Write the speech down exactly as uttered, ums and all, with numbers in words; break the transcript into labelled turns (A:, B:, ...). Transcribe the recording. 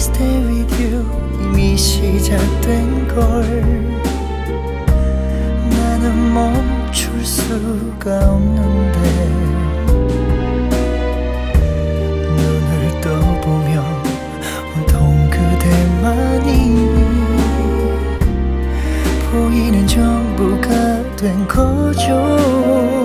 A: stay with you 이미 시작된 걸 나는 멈출 수가 없는데 눈을 떠보면 온통 그대만이 보이는 전부가 된 거죠.